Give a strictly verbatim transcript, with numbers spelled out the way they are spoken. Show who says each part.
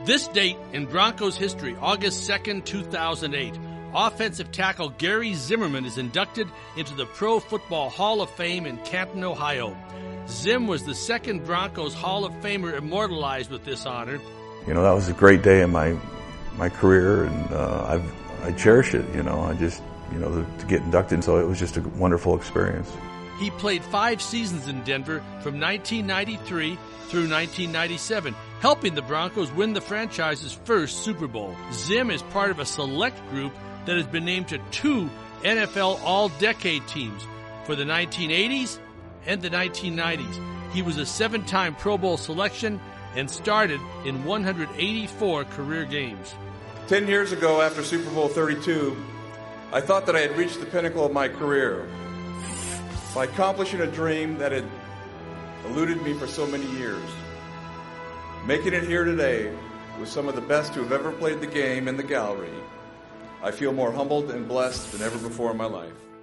Speaker 1: This date in Broncos history, August second, two thousand eight, offensive tackle Gary Zimmerman is inducted into the Pro Football Hall of Fame in Canton, Ohio. Zim was the second Broncos Hall of Famer immortalized with this honor.
Speaker 2: You know, that was a great day in my my career, and uh, I've I cherish it. You know, I just you know to get inducted, so it was just a wonderful experience.
Speaker 1: He played five seasons in Denver from nineteen ninety-three through nineteen ninety-seven, helping the Broncos win the franchise's first Super Bowl. Zim is part of a select group that has been named to two N F L All-Decade teams for the nineteen eighties and the nineteen nineties. He was a seven-time Pro Bowl selection and started in one hundred eighty-four career games.
Speaker 3: Ten years ago, after Super Bowl thirty-two, I thought that I had reached the pinnacle of my career by accomplishing a dream that had eluded me for so many years. Making it here today with some of the best who have ever played the game in the gallery, I feel more humbled and blessed than ever before in my life.